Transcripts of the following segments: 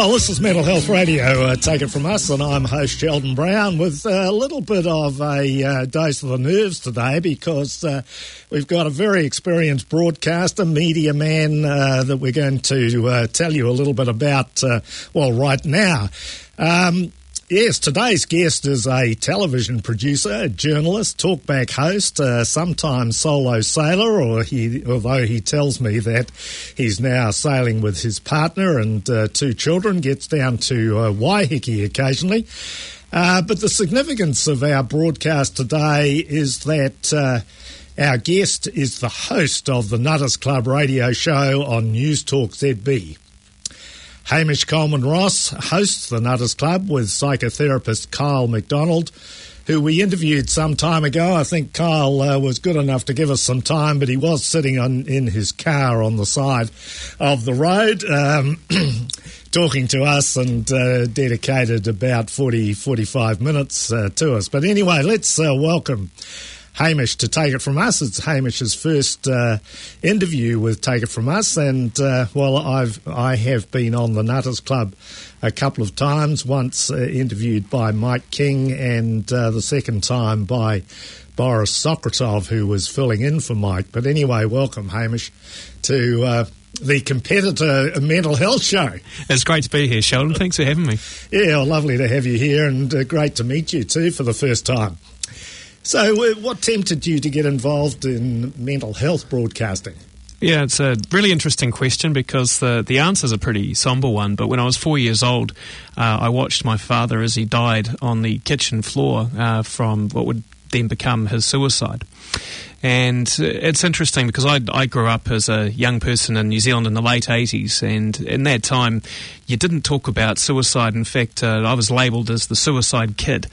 Well, this is Mental Health Radio, take it from us, and I'm host Sheldon Brown with a little bit of a dose of the nerves today because we've got a very experienced broadcaster, media man that we're going to tell you a little bit about, right now. Yes, today's guest is a television producer, a journalist, talkback host, sometimes solo sailor, although he tells me that he's now sailing with his partner and 2 children, gets down to Waiheke occasionally. But the significance of our broadcast today is that our guest is the host of the Nutters Club radio show on News Talk ZB. Hamish Coleman-Ross hosts the Nutters Club with psychotherapist Kyle McDonald, who we interviewed some time ago. I think Kyle was good enough to give us some time, but he was sitting in his car on the side of the road talking to us and dedicated about 45 minutes to us. But anyway, let's welcome Hamish to Take It From Us. It's Hamish's first interview with Take It From Us, and I have been on the Nutters Club a couple of times, once interviewed by Mike King and the second time by Boris Sokratov, who was filling in for Mike. But anyway, welcome, Hamish, to the competitor mental health show. It's great to be here, Sheldon. Thanks for having me. Yeah, lovely to have you here, and great to meet you too for the first time. So what tempted you to get involved in mental health broadcasting? Yeah, it's a really interesting question because the answer's a pretty sombre one. But when I was 4 years old, I watched my father as he died on the kitchen floor from what would then become his suicide. And it's interesting because I grew up as a young person in New Zealand in the late 80s, and in that time you didn't talk about suicide. In fact, I was labelled as the suicide kid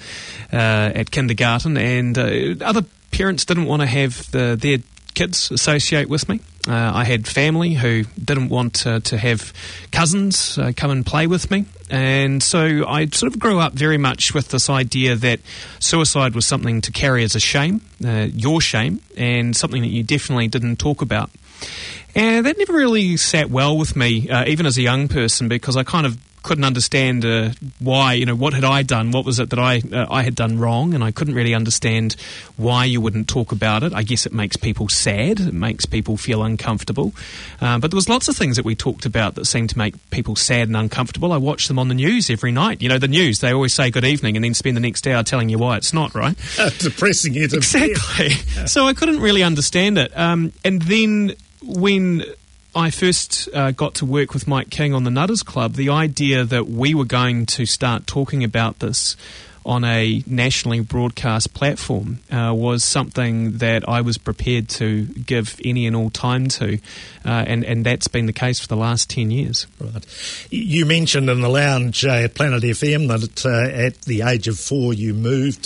at kindergarten, and other parents didn't want to have their kids associate with me. I had family who didn't want to have cousins come and play with me. And so I sort of grew up very much with this idea that suicide was something to carry as a shame, your shame, and something that you definitely didn't talk about. And that never really sat well with me, even as a young person, because I kind of couldn't understand why, what had I done? What was it that I had done wrong? And I couldn't really understand why you wouldn't talk about it. I guess it makes people sad. It makes people feel uncomfortable. But there was lots of things that we talked about that seemed to make people sad and uncomfortable. I watched them on the news every night. The news, they always say good evening and then spend the next hour telling you why it's not, right? Depressing it. Exactly. Yeah. So I couldn't really understand it. And then when I first got to work with Mike King on the Nutters Club, the idea that we were going to start talking about this on a nationally broadcast platform was something that I was prepared to give any and all time to, and that's been the case for the last 10 years. Right. You mentioned in the lounge at Planet FM that at the age of 4 you moved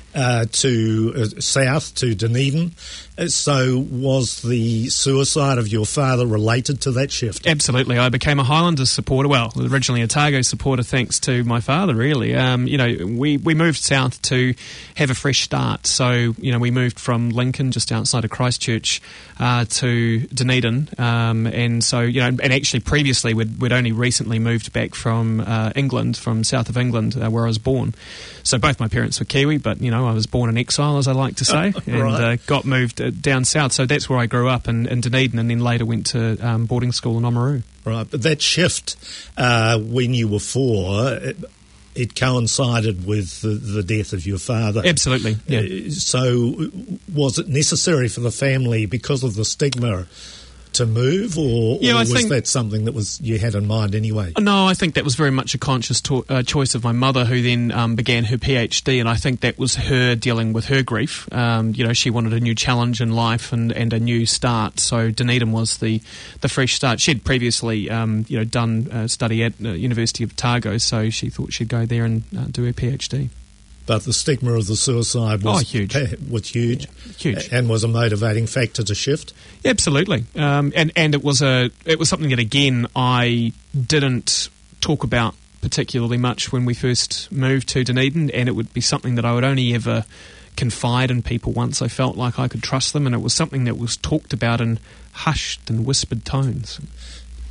south to Dunedin. So was the suicide of your father related to that shift? Absolutely. I became a Highlanders supporter, originally a Otago supporter thanks to my father, really. We moved south to have a fresh start. So, we moved from Lincoln, just outside of Christchurch, to Dunedin. And so, and actually previously we'd only recently moved back from England, from south of England, where I was born. So both my parents were Kiwi, but, I was born in exile, as I like to say, and got moved down south. So that's where I grew up in Dunedin, and then later went to boarding school in Oamaru. Right, but that shift when you were 4, it coincided with the death of your father. Absolutely, yeah. So was it necessary for the family, because of the stigma, to move, or was that something that you had in mind anyway? No, I think that was very much a conscious choice of my mother, who then began her PhD, and I think that was her dealing with her grief. She wanted a new challenge in life and a new start, so Dunedin was the fresh start. She'd previously done study at University of Otago, so she thought she'd go there and do her PhD. But the stigma of the suicide was huge. Huge. Yeah, huge. And was a motivating factor to shift? Absolutely. And it was something that, again, I didn't talk about particularly much when we first moved to Dunedin, and it would be something that I would only ever confide in people once I felt like I could trust them, and it was something that was talked about in hushed and whispered tones.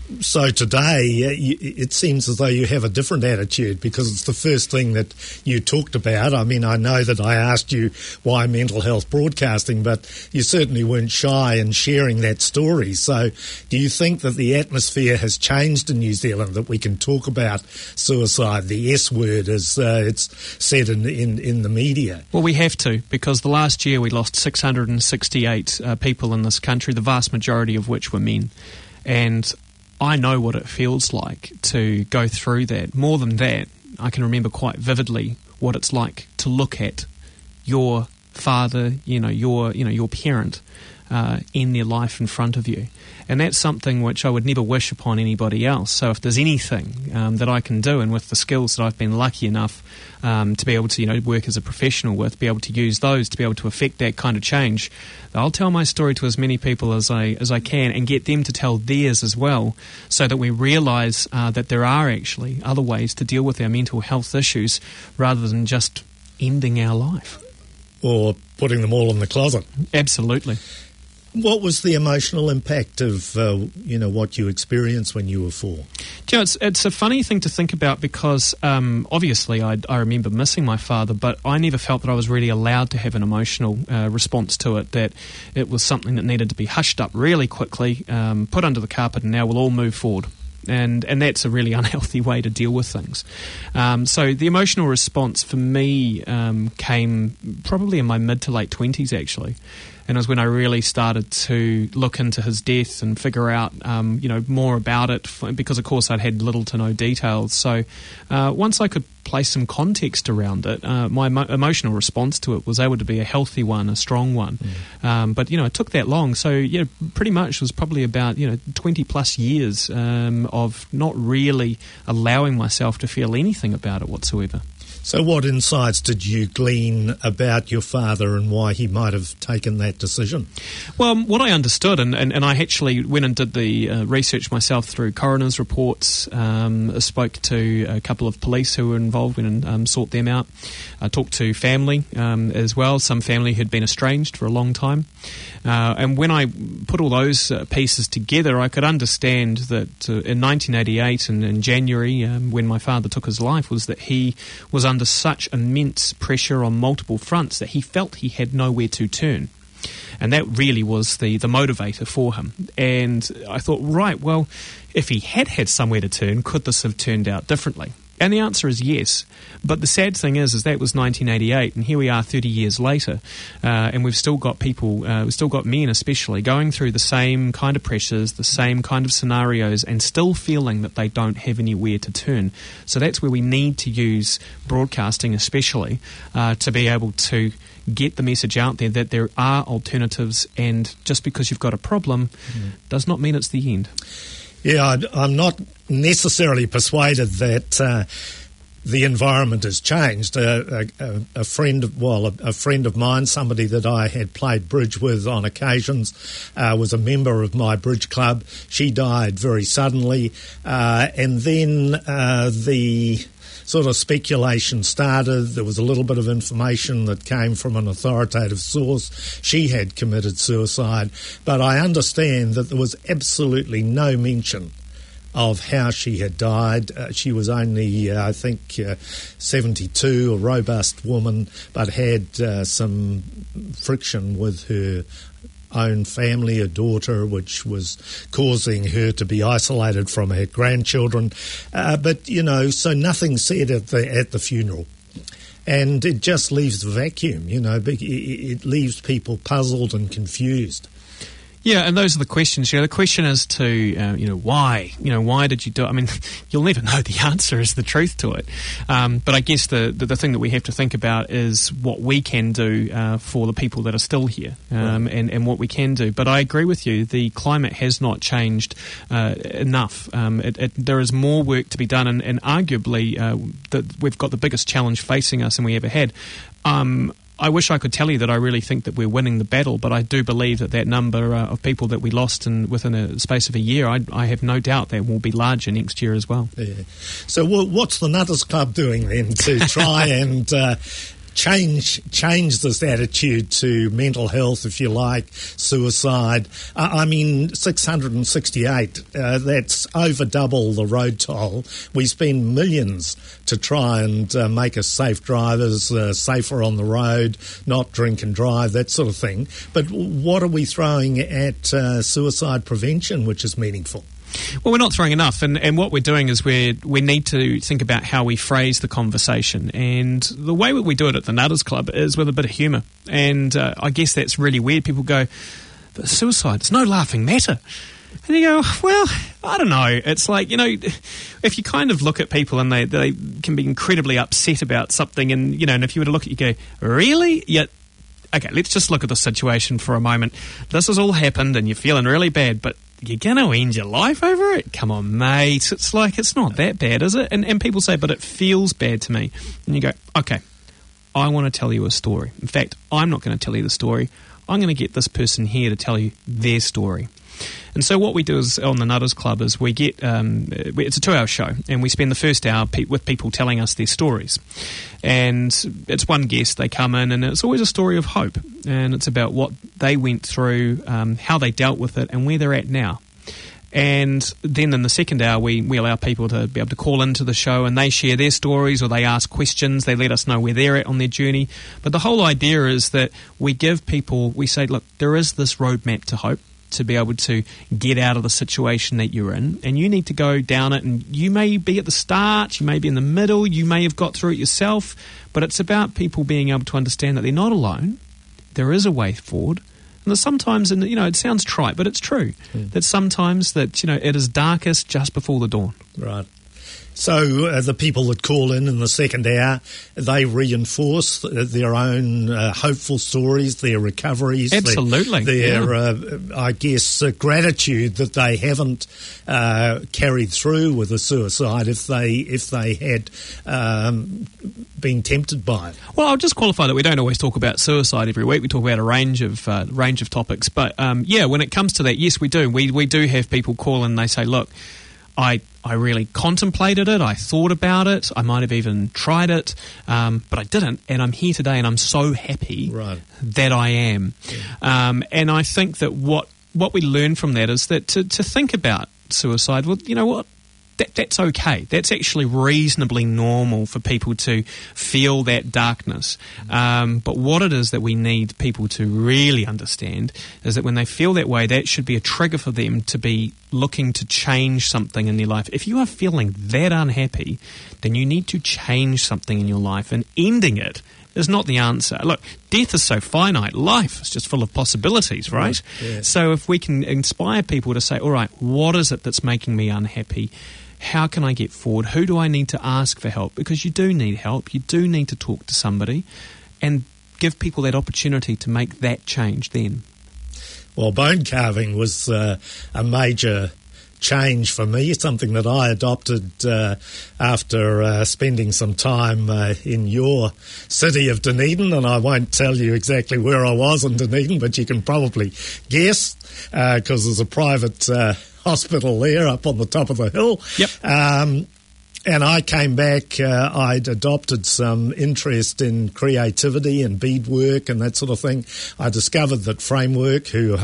So today, it seems as though you have a different attitude because it's the first thing that you talked about. I mean, I know that I asked you why mental health broadcasting, but you certainly weren't shy in sharing that story. So do you think that the atmosphere has changed in New Zealand, that we can talk about suicide, the S word, as it's said in the media? Well, we have to, because the last year we lost 668 people in this country, the vast majority of which were men. And I know what it feels like to go through that. More than that, I can remember quite vividly what it's like to look at your father, your parent in their life in front of you. And that's something which I would never wish upon anybody else. So if there's anything that I can do, and with the skills that I've been lucky enough to be able to work as a professional with, be able to use those to be able to affect that kind of change, I'll tell my story to as many people as I can and get them to tell theirs as well, so that we realise that there are actually other ways to deal with our mental health issues rather than just ending our life. Or putting them all in the closet. Absolutely. What was the emotional impact of, what you experienced when you were 4? Do you know, it's a funny thing to think about because obviously I remember missing my father, but I never felt that I was really allowed to have an emotional response to it, that it was something that needed to be hushed up really quickly, put under the carpet, and now we'll all move forward. And that's a really unhealthy way to deal with things. So the emotional response for me came probably in my mid to late 20s, actually. And it was when I really started to look into his death and figure out, more about it, because, of course, I'd had little to no details. So once I could place some context around it, my emotional response to it was able to be a healthy one, a strong one. But, it took that long. So, pretty much it was probably about, 20-plus years of not really allowing myself to feel anything about it whatsoever. So what insights did you glean about your father and why he might have taken that decision? Well, what I understood, and I actually went and did the research myself through coroner's reports, spoke to a couple of police who were involved and sought them out. I talked to family as well, some family who'd been estranged for a long time. And when I put all those pieces together, I could understand that in 1988 and in January, when my father took his life, was that he was under such immense pressure on multiple fronts that he felt he had nowhere to turn. And that really was the motivator for him. And I thought, right, well, if he had somewhere to turn, could this have turned out differently? And the answer is yes. But the sad thing is that was 1988, and here we are 30 years later, and we've still got people, we've still got men especially, going through the same kind of pressures, the same kind of scenarios, and still feeling that they don't have anywhere to turn. So that's where we need to use broadcasting especially to be able to get the message out there that there are alternatives, and just because you've got a problem does not mean it's the end. Yeah, I'm not necessarily persuaded that the environment has changed. A friend of mine, somebody that I had played bridge with on occasions, was a member of my bridge club. She died very suddenly, and then the sort of speculation started. There was a little bit of information that came from an authoritative source. She had committed suicide, but I understand that there was absolutely no mention of how she had died. She was only, 72, a robust woman, but had some friction with her own family, a daughter, which was causing her to be isolated from her grandchildren. But so nothing said at the funeral. And it just leaves a vacuum, it leaves people puzzled and confused. Yeah, and those are the questions. The question is to, why? Why did you do it? I mean, you'll never know the answer is the truth to it. But I guess the thing that we have to think about is what we can do for the people that are still here, and what we can do. But I agree with you. The climate has not changed enough. There is more work to be done, and arguably we've got the biggest challenge facing us than we ever had. I wish I could tell you that I really think that we're winning the battle, but I do believe that number of people that we lost within a space of a year, I have no doubt that will be larger next year as well. Yeah. So what's the Nutters Club doing then to try and change this attitude to mental health, if you like, suicide. 668, that's over double the road toll. We spend millions to try and make us safe drivers, safer on the road, not drink and drive, that sort of thing. But what are we throwing at suicide prevention, which is meaningful? Well, we're not throwing enough, and what we're doing is we need to think about how we phrase the conversation, and the way we do it at the Nutters Club is with a bit of humour, and I guess that's really weird. People go, but suicide, it's no laughing matter. And you go, well, I don't know. It's like, if you kind of look at people and they can be incredibly upset about something, and, and if you were to look at you go, really? Yeah. Okay, let's just look at the situation for a moment. This has all happened and you're feeling really bad, but you're going to end your life over it? Come on, mate. It's like, it's not that bad, is it? And people say, but it feels bad to me. And you go, okay, I want to tell you a story. In fact, I'm not going to tell you the story. I'm going to get this person here to tell you their story. And so what we do is on the Nutters Club is we get, it's a 2-hour show, and we spend the first hour with people telling us their stories. And it's one guest, they come in, and it's always a story of hope. And it's about what they went through, how they dealt with it, and where they're at now. And then in the second hour, we allow people to be able to call into the show, and they share their stories, or they ask questions, they let us know where they're at on their journey. But the whole idea is that we give people, we say, look, there is this roadmap to hope, to be able to get out of the situation that you're in, and you need to go down it, and you may be at the start, you may be in the middle, you may have got through it yourself, but it's about people being able to understand that they're not alone, there is a way forward, and that sometimes, and it sounds trite, but it's true, that sometimes that, it is darkest just before the dawn. Right. So the people that call in the second hour, they reinforce their own hopeful stories, their recoveries. Absolutely. Their I guess, gratitude that they haven't carried through with a suicide if they had been tempted by it. Well, I'll just qualify that we don't always talk about suicide every week. We talk about a range of topics. But, when it comes to that, yes, we do. We do have people call and they say, look, I really contemplated it, I thought about it, I might have even tried it, but I didn't, and I'm here today and I'm so happy that I am. Yeah. And I think that what we learn from that is that to think about suicide, well, you know what? That's okay. That's actually reasonably normal for people to feel that darkness. But what it is that we need people to really understand is that when they feel that way, that should be a trigger for them to be looking to change something in their life. If you are feeling that unhappy, then you need to change something in your life, and ending it is not the answer. Look, death is so finite. Life is just full of possibilities, right? Yeah. So if we can inspire people to say, all right, what is it that's making me unhappy? How can I get forward? Who do I need to ask for help? Because you do need help. You do need to talk to somebody, and give people that opportunity to make that change then. Well, bone carving was a major change for me, something that I adopted after spending some time in your city of Dunedin, and I won't tell you exactly where I was in Dunedin, but you can probably guess, because there's a private hospital there up on the top of the hill. Yep. And I came back, I'd adopted some interest in creativity and beadwork and that sort of thing. I discovered that Framework, who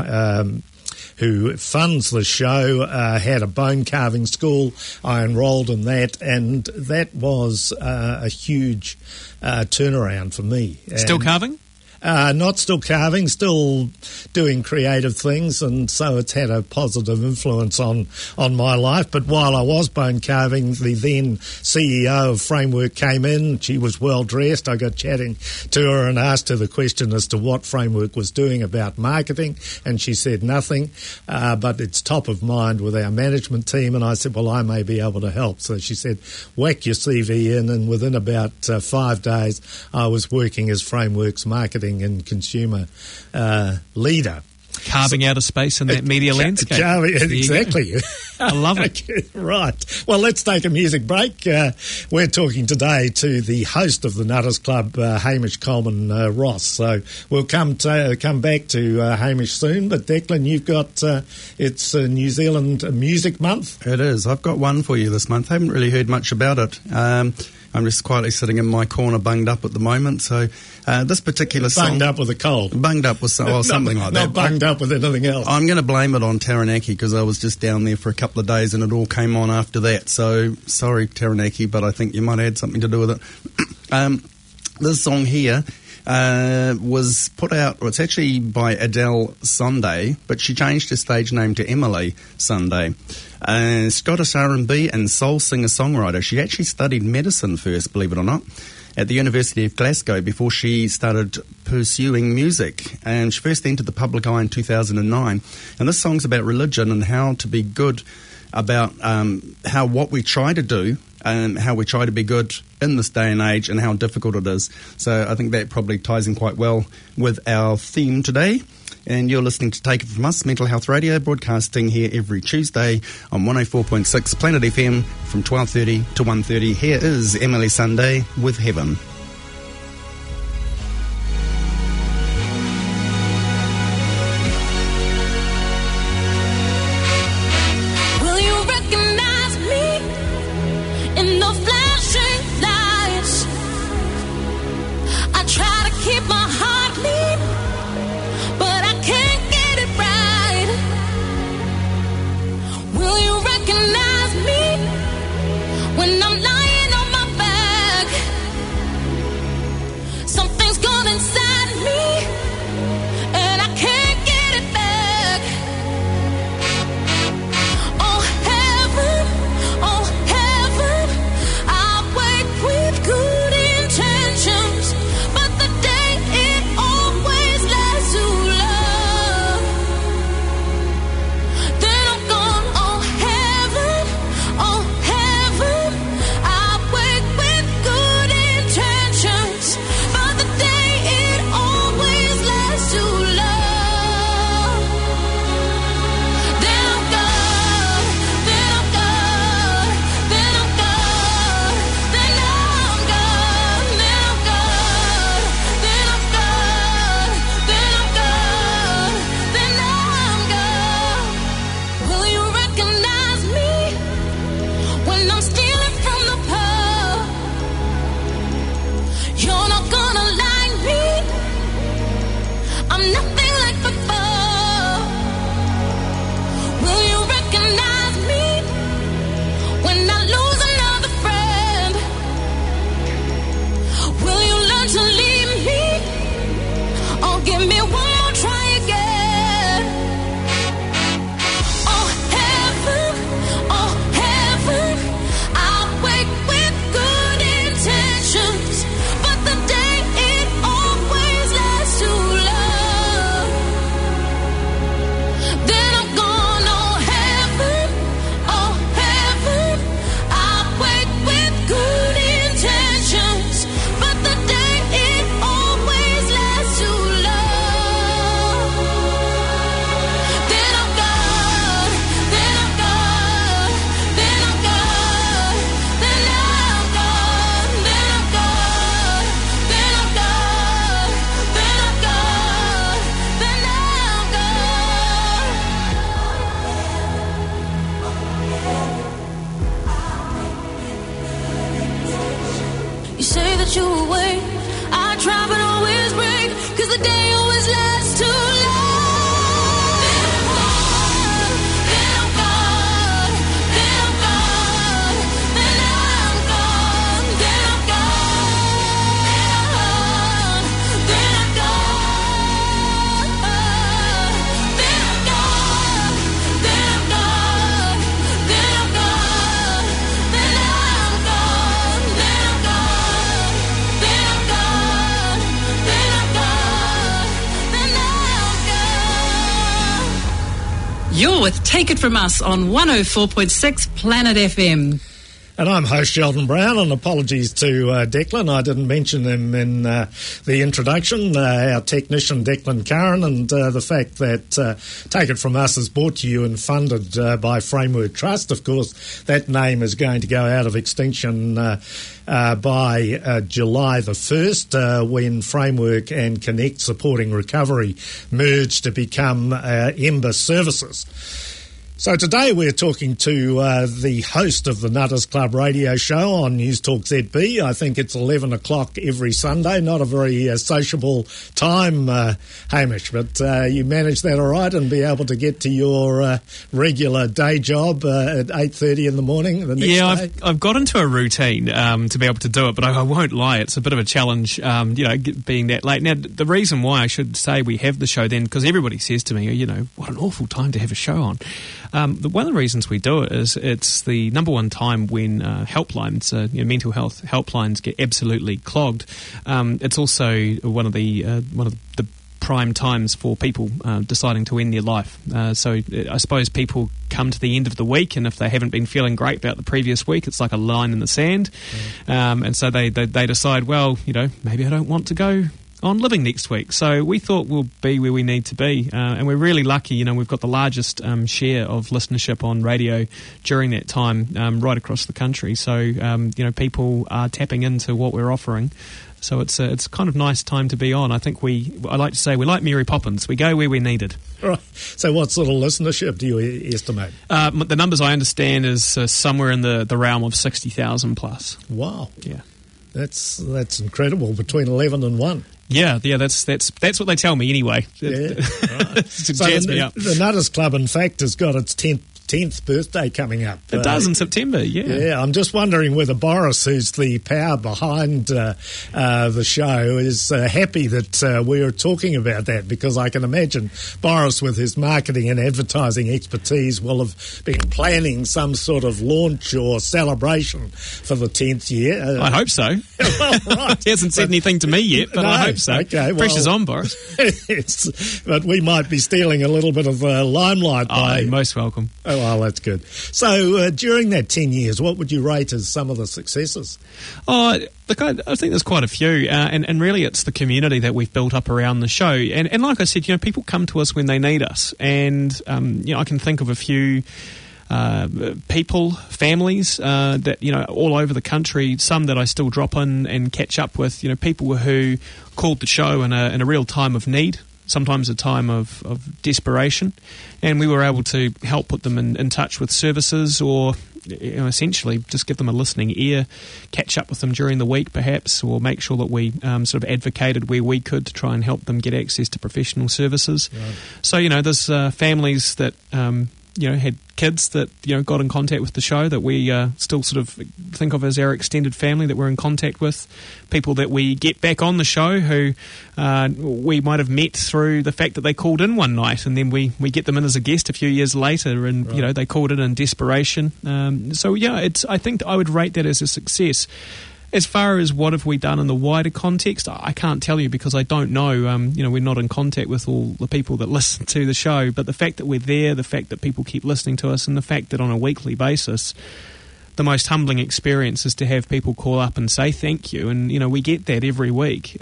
funds the show, had a bone carving school. I enrolled in that, and that was a huge turnaround for me. Still carving? Not still carving, still doing creative things, and so it's had a positive influence on my life. But while I was bone carving, the then CEO of Framework came in. She was well dressed. I got chatting to her and asked her the question as to what Framework was doing about marketing, and she said nothing, but it's top of mind with our management team. And I said, well, I may be able to help. So she said, whack your CV in, and within about 5 days I was working as Framework's marketing and consumer leader. Carving out of space in that media landscape. Exactly. I love it. Right. Well, let's take a music break. We're talking today to the host of the Nutters Club, Hamish Coleman Ross. So we'll come back to Hamish soon. But Declan, you've got it's New Zealand Music Month. It is. I've got one for you this month. I haven't really heard much about it. I'm just quietly sitting in my corner, bunged up at the moment. So this particular song... Bunged up with a cold. Bunged up with something like that. Not bunged up with anything else. I'm going to blame it on Taranaki because I was just down there for a couple of days and it all came on after that. So, sorry, Taranaki, but I think you might have had something to do with it. This song here... was put out, well, it's actually by Adele Sunday, but she changed her stage name to Emily Sunday. Scottish R&B and soul singer-songwriter. She actually studied medicine first, believe it or not, at the University of Glasgow before she started pursuing music. And she first entered the public eye in 2009. And this song's about religion and how to be good, about how what we try to do and how we try to be good in this day and age and how difficult it is. So I think that probably ties in quite well with our theme today. And you're listening to Take It From Us, Mental Health Radio, broadcasting here every Tuesday on 104.6 Planet FM from 12:30 to 1:30. Here is Emily Sunday with Heaven. When I'm lying on my back, that you away. I try but always break, 'cause the day always lasts too long. Then I'm gone, then I'm gone, then I'm gone, then I'm gone, then I'm gone, then I'm gone, then I'm gone, then I'm gone, then I'm gone, then I'm gone, then I'm gone, then I'm gone, then I'm gone. You're with Take It From Us on 104.6 Planet FM. And I'm host Sheldon Brown, and apologies to Declan. I didn't mention him in the introduction, our technician Declan Curran, and the fact that Take It From Us is brought to you and funded by Framework Trust. Of course, that name is going to go out of extinction by July the 1st when Framework and Connect Supporting Recovery merge to become Ember Services. So today we're talking to the host of the Nutters Club radio show on News Talk ZB. I think it's 11 o'clock every Sunday. Not a very sociable time, Hamish, but you manage that all right and be able to get to your regular day job at 8:30 in the morning the next day? I've got into a routine to be able to do it, but I won't lie, it's a bit of a challenge, being that late. Now, the reason why I should say we have the show then, because everybody says to me, what an awful time to have a show on. One of the reasons we do it is it's the number one time when helplines, mental health helplines, get absolutely clogged. It's also one of the prime times for people deciding to end their life. So I suppose people come to the end of the week, and if they haven't been feeling great about the previous week, it's like a line in the sand. And so they decide, well, maybe I don't want to go on living next week. So we thought we'll be where we need to be, and we're really lucky. We've got the largest share of listenership on radio during that time, right across the country. So people are tapping into what we're offering. So it's kind of nice time to be on. I think I like to say we're like Mary Poppins. We go where we're needed. Right. So what sort of listenership do you estimate? The numbers I understand is somewhere in the realm of 60,000 plus. Wow. Yeah. That's incredible, between 11 and 1. Yeah, that's what they tell me anyway. Yeah, right. To jazz me up. The Nutters Club, in fact, has got its 10th birthday coming up. It does in September, yeah. Yeah, I'm just wondering whether Boris, who's the power behind the show, is happy that we're talking about that, because I can imagine Boris, with his marketing and advertising expertise, will have been planning some sort of launch or celebration for the 10th year. I hope so. Well, right. He hasn't said anything to me yet, but I hope so. Okay, pressure's on, Boris. But we might be stealing a little bit of the limelight. You're most welcome. Oh, well, that's good. So during that 10 years, what would you rate as some of the successes? Look, I think there's quite a few, and really it's the community that we've built up around the show. And like I said, people come to us when they need us. And, I can think of a few people, families that, all over the country, some that I still drop in and catch up with, people who called the show in a real time of need, sometimes a time of desperation, and we were able to help put them in touch with services, or essentially just give them a listening ear, catch up with them during the week perhaps, or make sure that we sort of advocated where we could to try and help them get access to professional services. Right. So, there's families that had kids that got in contact with the show that we still sort of think of as our extended family that we're in contact with. People that we get back on the show who we might have met through the fact that they called in one night, and then we get them in as a guest a few years later, and right. They called in desperation. I think I would rate that as a success. As far as what have we done in the wider context, I can't tell you because I don't know. We're not in contact with all the people that listen to the show, but the fact that we're there, the fact that people keep listening to us, and the fact that on a weekly basis, the most humbling experience is to have people call up and say thank you, and we get that every week.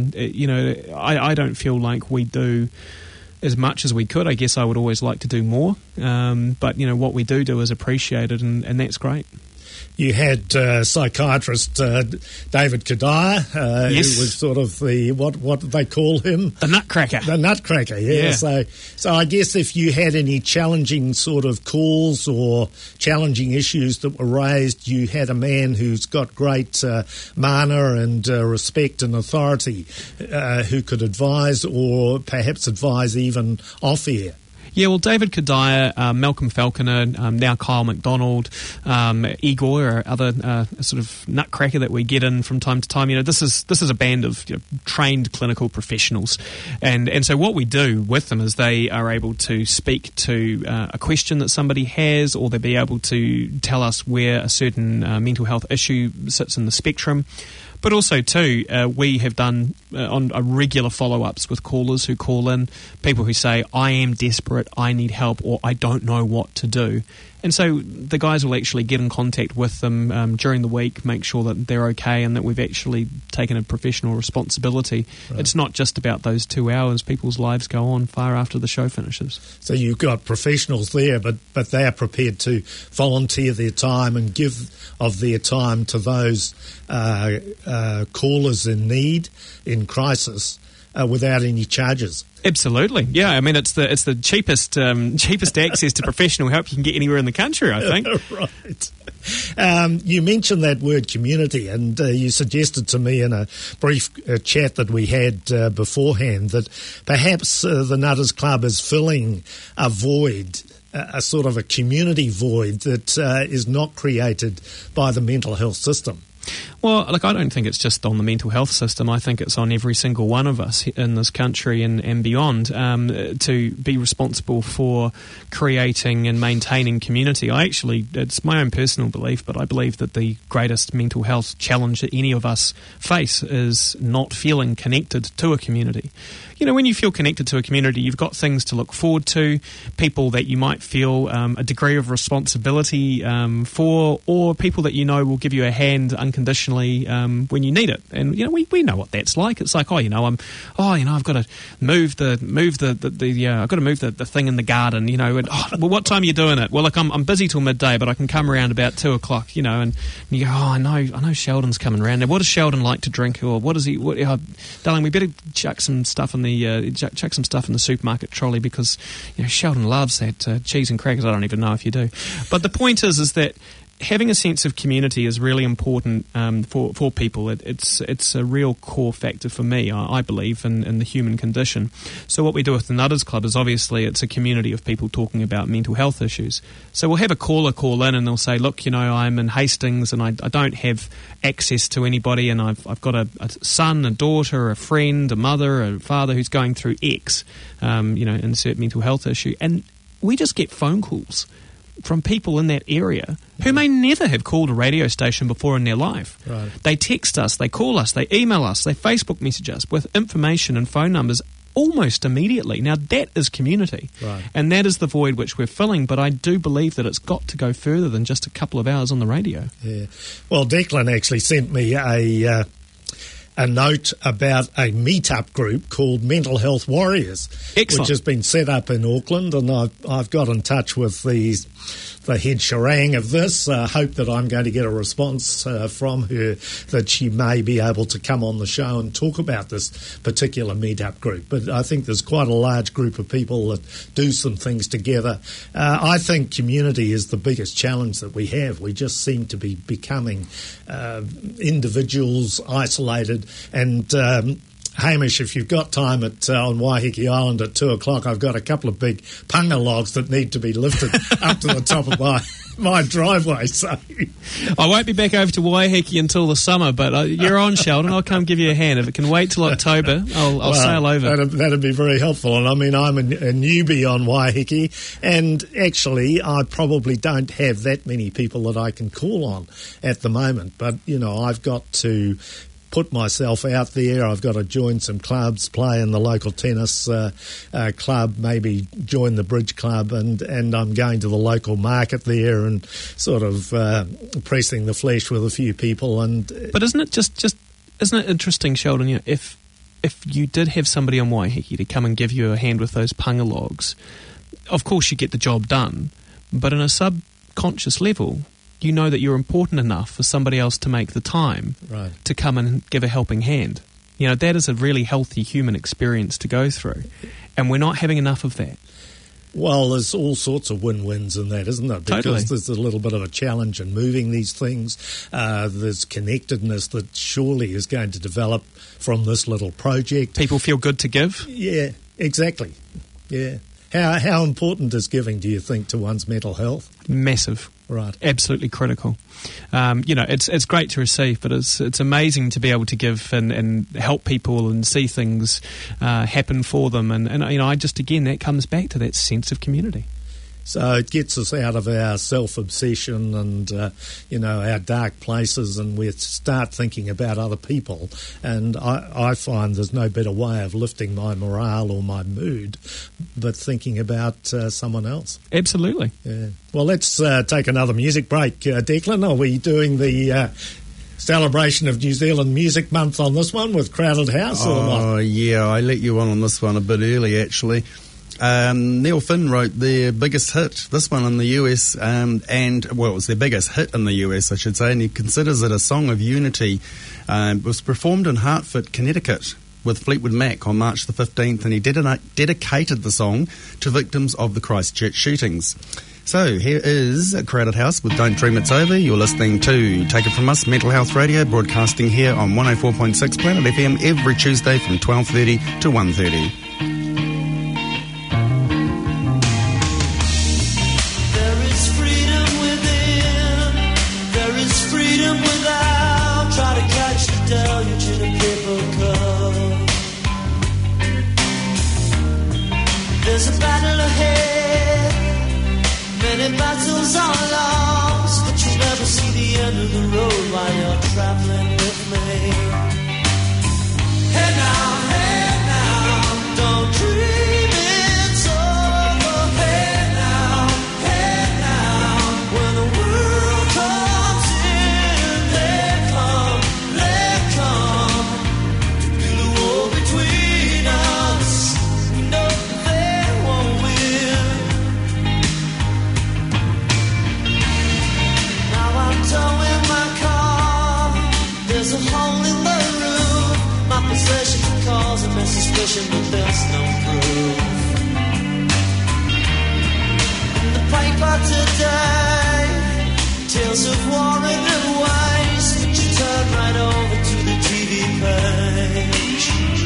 I don't feel like we do as much as we could. I guess I would always like to do more, but what we do is appreciated, and that's great. You had psychiatrist David Kadire, yes. who was sort of the, what did they call him? The Nutcracker. The Nutcracker, yeah. So I guess if you had any challenging sort of calls or challenging issues that were raised, you had a man who's got great mana and respect and authority who could advise, or perhaps advise even off-air. Yeah, well, David Kadire, Malcolm Falconer, now Kyle McDonald, Igor, our other sort of nutcracker that we get in from time to time. This is a band of trained clinical professionals, and so what we do with them is they are able to speak to a question that somebody has, or they'll be able to tell us where a certain mental health issue sits in the spectrum. But also, too, we have done on regular follow-ups with callers who call in, people who say, I am desperate, I need help, or I don't know what to do. And so the guys will actually get in contact with them during the week, make sure that they're okay and that we've actually taken a professional responsibility. Right. It's not just about those 2 hours. People's lives go on far after the show finishes. So you've got professionals there, but they are prepared to volunteer their time and give of their time to those callers in need, in crisis. without any charges. Absolutely, yeah. I mean, it's the cheapest access to professional help you can get anywhere in the country, I think. Right. You mentioned that word community, and you suggested to me in a brief chat that we had beforehand that perhaps the Nutters Club is filling a void, a sort of a community void that is not created by the mental health system. Well, look, I don't think it's just on the mental health system. I think it's on every single one of us in this country and beyond to be responsible for creating and maintaining community. It's my own personal belief, but I believe that the greatest mental health challenge that any of us face is not feeling connected to a community. You know, when you feel connected to a community, you've got things to look forward to, people that you might feel a degree of responsibility for, or people that you know will give you a hand unconditionally when you need it. And you know, we know what that's like. It's like, I've got to move the thing in the garden. You know, and, well, what time are you doing it? Well, look, I'm busy till midday, but I can come around about 2:00. You know, and you go, I know Sheldon's coming around. Now, what does Sheldon like to drink, or what does he? Darling, we better chuck some stuff in the supermarket trolley because Sheldon loves that cheese and crackers. I don't even know if you do, but the point is that having a sense of community is really important for people. It's a real core factor for me, I believe, in the human condition. So what we do with the Nutters Club is obviously it's a community of people talking about mental health issues. So we'll have a caller call in and they'll say, look, I'm in Hastings and I don't have access to anybody, and I've got a son, a daughter, a friend, a mother, a father who's going through X, insert mental health issue. And we just get phone calls from people in that area who may never have called a radio station before in their life. Right. They text us, they call us, they email us, they Facebook message us with information and phone numbers almost immediately. Now, that is community. Right. And that is the void which we're filling, but I do believe that it's got to go further than just a couple of hours on the radio. Yeah. Well, Declan actually sent me a note about a meet-up group called Mental Health Warriors. Excellent. Which has been set up in Auckland, and I've got in touch with the head Sharang of this. Hope that I'm going to get a response from her that she may be able to come on the show and talk about this particular meet-up group. But I think there's quite a large group of people that do some things together. I think community is the biggest challenge that we have. We just seem to be becoming individuals, isolated, and Hamish, if you've got time on Waiheke Island at 2:00, I've got a couple of big punga logs that need to be lifted up to the top of my driveway. So I won't be back over to Waiheke until the summer, but you're on, Sheldon. I'll come give you a hand. If it can wait till October, I'll sail over. That'd be very helpful. And I mean, I'm a newbie on Waiheke, and actually I probably don't have that many people that I can call on at the moment. But, I've got to put myself out there. I've got to join some clubs, play in the local tennis club, maybe join the bridge club, and I'm going to the local market there and sort of pressing the flesh with a few people. But isn't it interesting, Sheldon? If you did have somebody on Waiheke to come and give you a hand with those punga logs, of course you get the job done. But in a subconscious level, you know that you're important enough for somebody else to make the time to come and give a helping hand. That is a really healthy human experience to go through. And we're not having enough of that. Well, there's all sorts of win-wins in that, isn't there? Because Totally. There's a little bit of a challenge in moving these things. There's connectedness that surely is going to develop from this little project. People feel good to give? Yeah, exactly. Yeah. How important is giving, do you think, to one's mental health? Massive. Right. Absolutely critical. It's great to receive, but it's amazing to be able to give and help people and see things happen for them. And again, that comes back to that sense of community. So it gets us out of our self-obsession and, our dark places, and we start thinking about other people. And I find there's no better way of lifting my morale or my mood but thinking about someone else. Absolutely. Yeah. Well, let's take another music break. Declan, are we doing the celebration of New Zealand Music Month on this one with Crowded House or what? Oh, yeah, I let you on this one a bit early, actually. Neil Finn wrote their biggest hit, this one in the US, it was their biggest hit in the US, I should say, and he considers it a song of unity. It was performed in Hartford, Connecticut, with Fleetwood Mac on March the 15th, and he dedicated the song to victims of the Christchurch shootings. So here is Crowded House with Don't Dream It's Over. You're listening to Take It From Us, Mental Health Radio, broadcasting here on 104.6 Planet FM every Tuesday from 12:30 to 1:30. There is freedom within, there is freedom without. Try to catch the deluge in a paper cup. There's a battle ahead, many battles are lost, but you never see the end of the road while you're traveling with me. Hey now, don't dream it's over. Hey now, when the world comes in, they come to build a wall between us. We know they won't win. Now I'm towing my car, there's a hole in the roof. My possession can cause a mess suspicion, but there's no proof. In the paper today, tales of war and waste, but you turn right over to the TV page.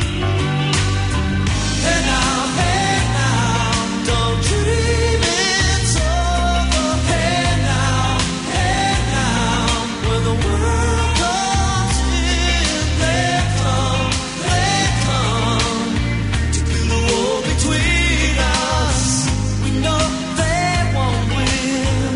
Hey now, don't dream it's over. Hey now, when the world comes in, they come to build a wall between us. We know they won't win.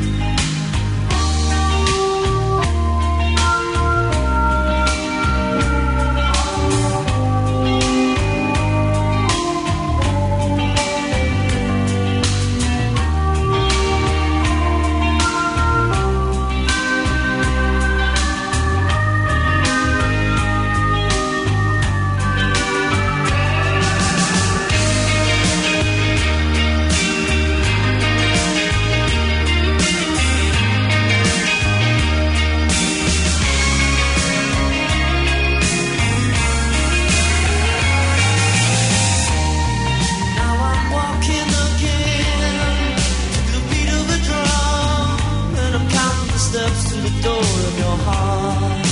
Now I'm walking again to the beat of a drum, and I'm counting the steps to the door of your heart.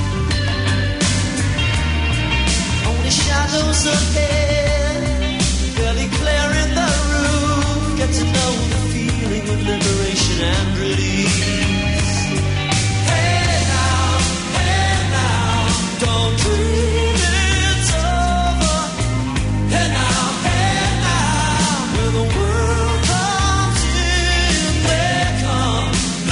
Only shadows ahead, barely clearing the roof. Get to know the feeling of liberation and release. Hey now, don't dream it's over. Hey now, when the world comes in, they come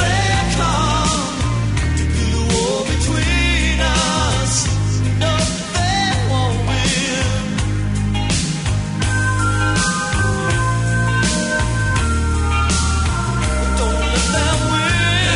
to build a wall between us. No, they won't win. Don't let them win.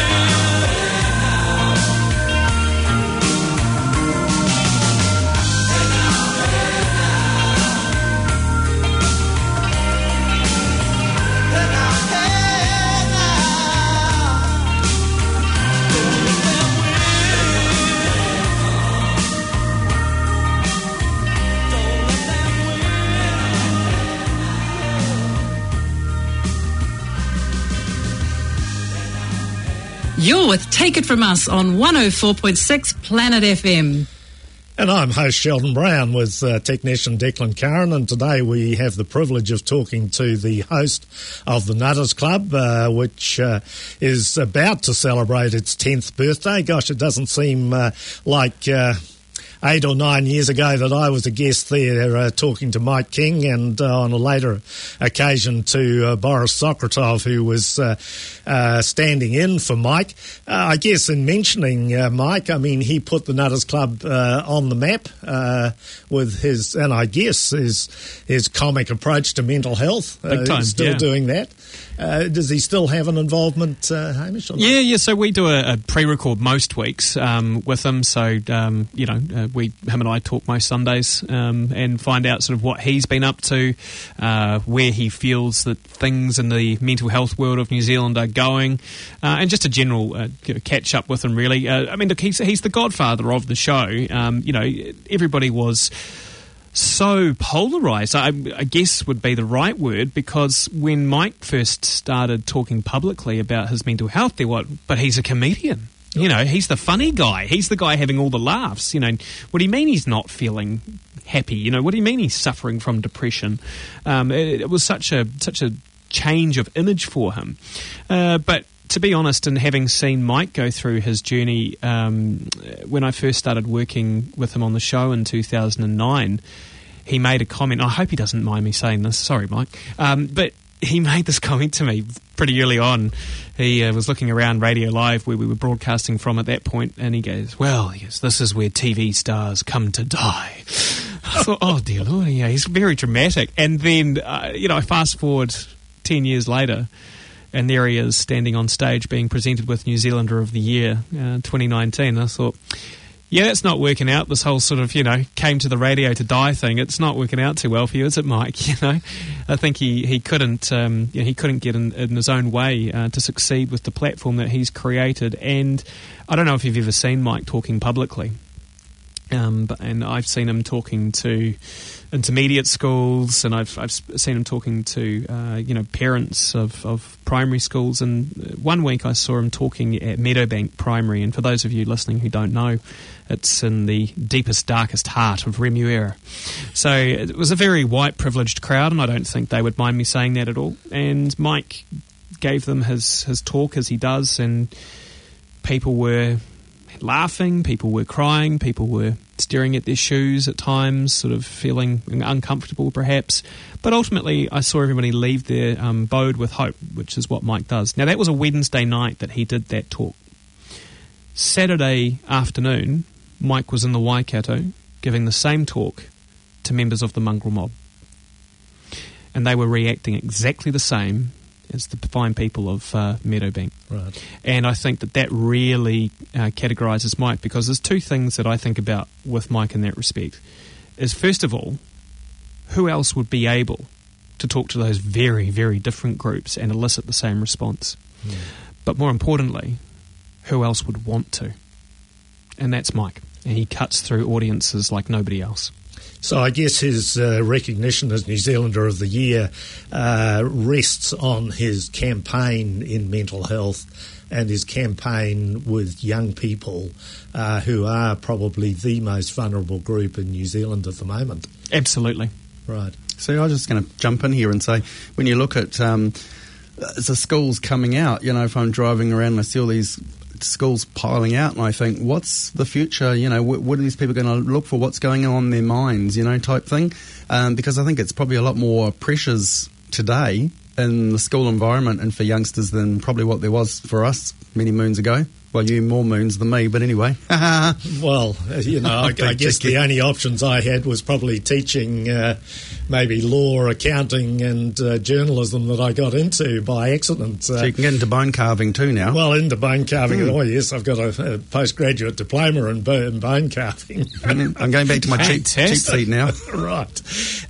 You're with Take It From Us on 104.6 Planet FM. And I'm host Sheldon Brown with technician Declan Curran, and today we have the privilege of talking to the host of the Nutters Club, which is about to celebrate its 10th birthday. Gosh, it doesn't seem like 8 or 9 years ago that I was a guest there talking to Mike King, and on a later occasion to Boris Sokratov, who was standing in for Mike. I guess in mentioning Mike, I mean, he put the Nutters Club on the map with his, and I guess his comic approach to mental health. Big time, he's still yeah. doing that. Does he still have an involvement, Hamish? Or not? Yeah. So we do a pre-record most weeks with him. So him and I talk most Sundays and find out sort of what he's been up to, where he feels that things in the mental health world of New Zealand are going, and just a general catch up with him. Really, I mean, look, he's the godfather of the show. Everybody was so polarised, I guess would be the right word, because when Mike first started talking publicly about his mental health, but he's a comedian. You know, he's the funny guy. He's the guy having all the laughs. You know, what do you mean he's not feeling happy? You know, what do you mean he's suffering from depression? It was such a change of image for him. But to be honest, and having seen Mike go through his journey, when I first started working with him on the show in 2009, he made a comment. I hope he doesn't mind me saying this. Sorry, Mike. But he made this comment to me pretty early on. He was looking around Radio Live, where we were broadcasting from at that point, and he goes, well, yes, this is where TV stars come to die. I thought, oh, dear Lord, yeah, he's very dramatic. And then, I fast forward 10 years later, and there he is standing on stage being presented with New Zealander of the Year 2019. I thought, yeah, it's not working out, this whole sort of, came to the radio to die thing. It's not working out too well for you, is it, Mike? I think he couldn't he couldn't get in his own way to succeed with the platform that he's created. And I don't know if you've ever seen Mike talking publicly, and I've seen him talking to intermediate schools, and I've seen him talking to parents of primary schools. And one week I saw him talking at Meadowbank Primary, and for those of you listening who don't know, it's in the deepest, darkest heart of Remuera. So it was a very white privileged crowd, and I don't think they would mind me saying that at all. And Mike gave them his talk as he does, and people were laughing, people were crying, people were staring at their shoes at times, sort of feeling uncomfortable perhaps. But ultimately I saw everybody leave there bowed with hope, which is what Mike does. Now, that was a Wednesday night that he did that talk. Saturday afternoon, Mike was in the Waikato giving the same talk to members of the mongrel mob. And they were reacting exactly the same as the fine people of Meadowbank. Right. And I think that really categorises Mike, because there's two things that I think about with Mike in that respect. Is, first of all, who else would be able to talk to those very, very different groups and elicit the same response? Mm. But more importantly, who else would want to? And that's Mike. And he cuts through audiences like nobody else. So I guess his recognition as New Zealander of the Year rests on his campaign in mental health and his campaign with young people who are probably the most vulnerable group in New Zealand at the moment. Absolutely. Right. So I was just going to jump in here and say, when you look at the schools coming out, if I'm driving around and I see all these schools piling out, and I think, what's the future? What are these people going to look for? What's going on in their minds, type thing? Because I think it's probably a lot more pressures today in the school environment and for youngsters than probably what there was for us many moons ago. Well, you more moons than me, but anyway. Well, I guess the only options I had was probably teaching maybe law, accounting and journalism that I got into by accident. So you can get into bone carving too now. Well, into bone carving. Oh, yes, I've got a postgraduate diploma in bone carving. I'm going back to my cheap seat now. Right.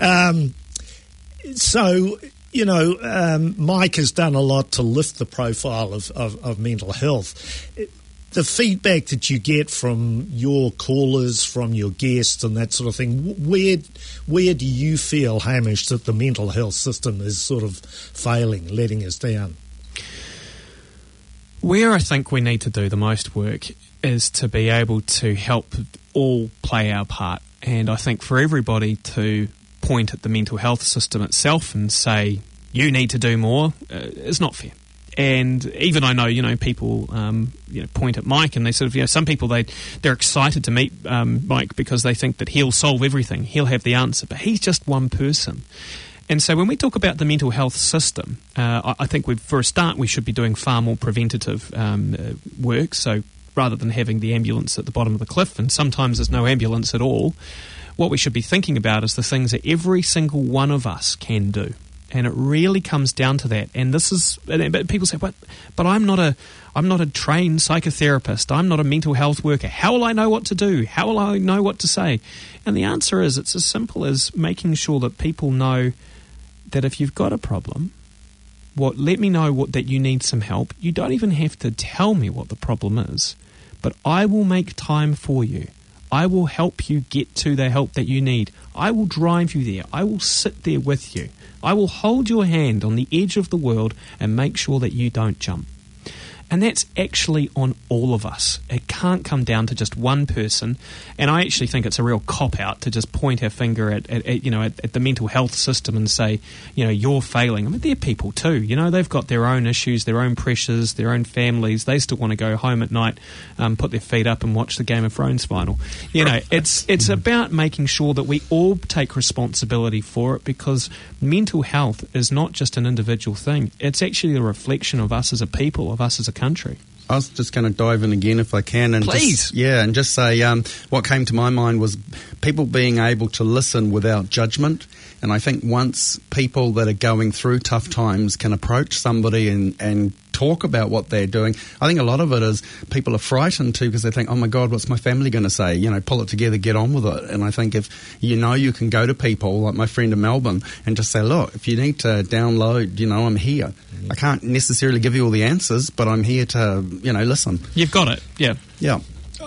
So... Mike has done a lot to lift the profile of mental health. The feedback that you get from your callers, from your guests and that sort of thing, where do you feel, Hamish, that the mental health system is sort of failing, letting us down? Where I think we need to do the most work is to be able to help all play our part. And I think for everybody to point at the mental health system itself and say, you need to do more, is not fair. And even I know, people, point at Mike, and they sort of, some people, they're excited to meet Mike because they think that he'll solve everything. He'll have the answer, but he's just one person. And so when we talk about the mental health system, I think for a start, we should be doing far more preventative work. So rather than having the ambulance at the bottom of the cliff, and sometimes there's no ambulance at all, what we should be thinking about is the things that every single one of us can do. And it really comes down to that. And this is, but people say, but I'm not a trained psychotherapist. I'm not a mental health worker. How will I know what to do? How will I know what to say? And the answer is, it's as simple as making sure that people know that if you've got a problem, let me know that you need some help. You don't even have to tell me what the problem is, but I will make time for you. I will help you get to the help that you need. I will drive you there. I will sit there with you. I will hold your hand on the edge of the world and make sure that you don't jump. And that's actually on all of us. It can't come down to just one person. And I actually think it's a real cop-out to just point our finger at the mental health system and say, you're failing. I mean, they're people too. They've got their own issues, their own pressures, their own families. They still want to go home at night, put their feet up and watch the Game of Thrones final. It's about making sure that we all take responsibility for it, because mental health is not just an individual thing. It's actually a reflection of us as a people, of us as a country. I was just going to dive in again if I can. And please. Just say what came to my mind was people being able to listen without judgment. And I think once people that are going through tough times can approach somebody and talk about what they're doing, I think a lot of it is people are frightened too, because they think, oh my God, what's my family going to say? Pull it together, get on with it. And I think if you can go to people like my friend in Melbourne and just say, look, if you need to download, I'm here. I can't necessarily give you all the answers, but I'm here to, listen. You've got it, yeah. Yeah.